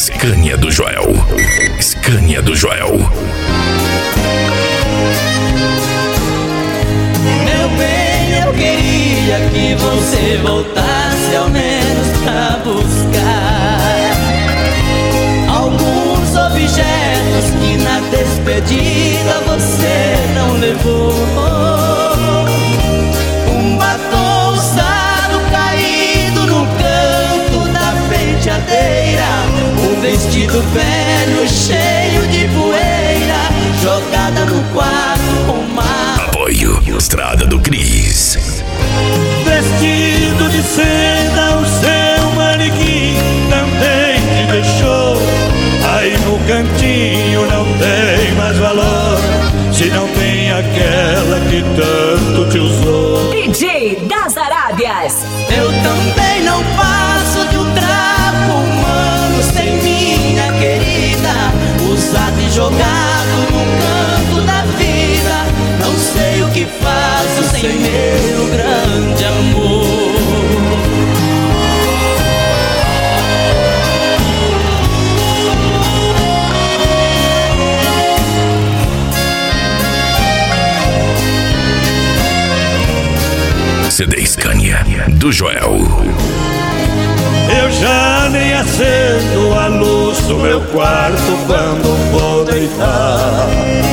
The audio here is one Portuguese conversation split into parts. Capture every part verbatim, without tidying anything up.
Scania do Joel. Scania do Joel. Meu bem, eu queria que você voltasse ao menos pra buscar alguns objetos que na despedida você não levou. Um batom usado caído no canto da penteadeira, um vestido velho cheio de poeira jogada no quarto com uma... Apoio Estrada do Cris. Vestido de seda, o seu manequim também te deixou. Aí no cantinho não tem mais valor, se não tem aquela que tanto te usou. D J das Arábias. Eu também não passo de um trapo humano sem minha querida, usado e jogado no canto da vida. Não sei o que faço sem meu grande amor. C D Scania do Joel. Eu já nem acendo a luz do meu quarto quando vou deitar,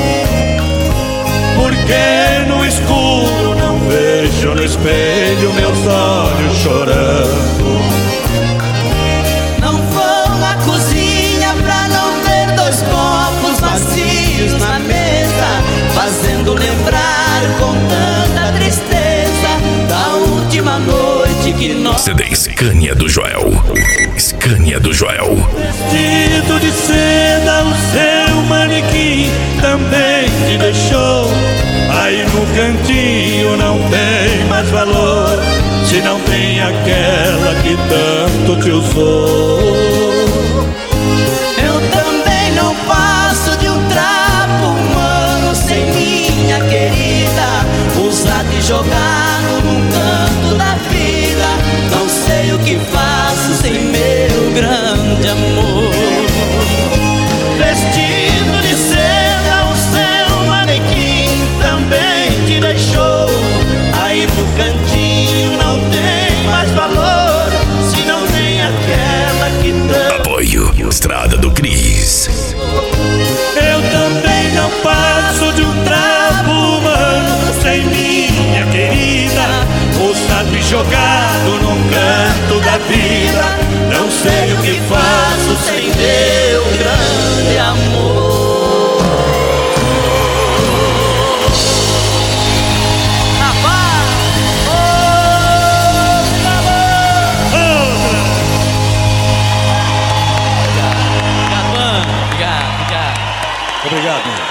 porque no escuro não vejo no espelho meus olhos chorando. Não vou à cozinha pra não ver dois copos vazios na mesa, fazendo lembrar com tanta tristeza da última noite que nós... C D Scania do Joel. Scania do Joel. Vestido de seda, o seu manequim também te deixou. Aí no cantinho não tem mais valor, se não tem aquela que tanto te usou. Eu também não passo de um trapo humano sem minha querida, usado e jogado num canto da vida. Não sei o que faço sem meu grande amor. Vestido de seda, o seu manequim também te deixou. Aí no cantinho não tem mais valor, se não tem aquela que tanto... Apoio Estrada do Cris. Eu também não passo de um trapo humano sem minha querida, usado e jogado num canto da vida. Não sei o que faço sem meu grande amor. Rapaz! Oh, Obrigado, obrigado, obrigado. Obrigado.